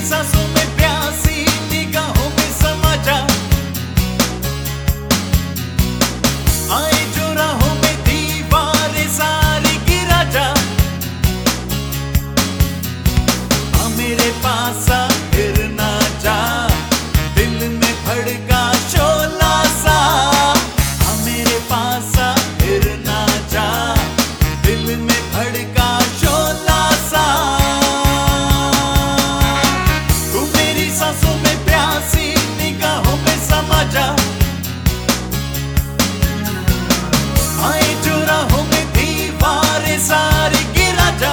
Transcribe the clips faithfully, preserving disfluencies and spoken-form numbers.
सांसों में प्यासी निगाहों में समा जा, आए जो राहों में दीवारें सारी गिरा जा, आ मेरे पास आ फिर ना जा, दिल में भड़का शोला सा, आ मेरे पास आ फिर ना जा, दिल में भड़का शोला सा। तू मेरी सांसों में प्यासी निगाहों में समा जा, आए जो राहों में दीवारें सारी गिरा जा,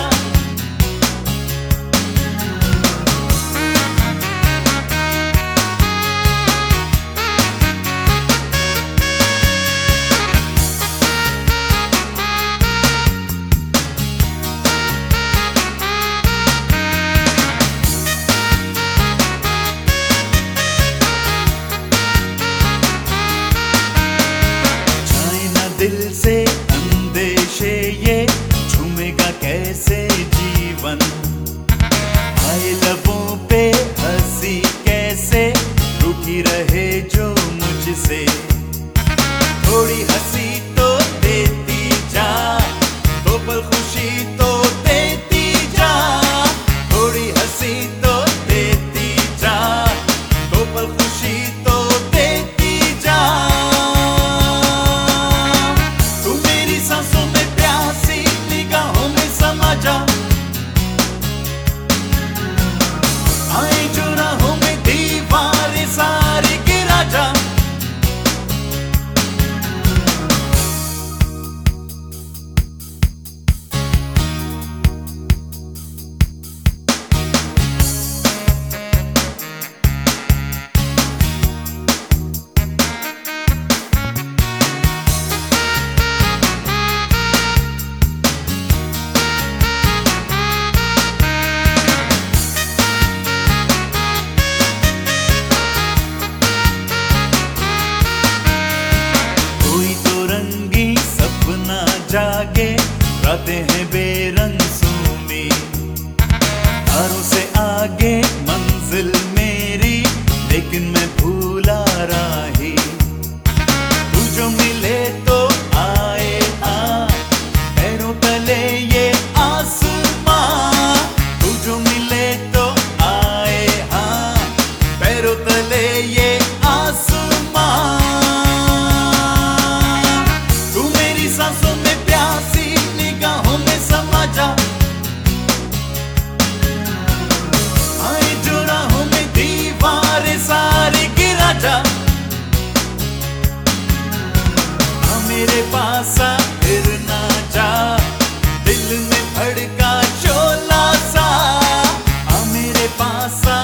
दिल से अंदेशे ये झूमेगा कैसे जीवन, आए लबों पे हंसी कैसे रूठी रहे जो मुझसे, थोड़ी हंसी तो देती जा, दो पल खुशी तो देती जा, थोड़ी हंसी तो देती जा, दो पल खुशी तो देती जा। सांसों में प्यासी निगाहों में समा जा, आए जो राहों में दीवारें सारी गिरा जा, जागे रातें हैं बेरंग सूनी, तारों से आगे मंजिल मेरी, लेकिन मैं भूला राही, तू जो मिले तो आए हाँ, पैरों तले ये आसमां, तू जो मिले तो आए हाँ, पैरों तले ये आसमां। तू मेरी सांसों में प्यासी निगाहों में समा जा, आए जो राहों में दीवारें सारी गिरा जा, आ मेरे पास आ फिर ना जा, दिल में भड़का शोला सा, आ मेरे पास आ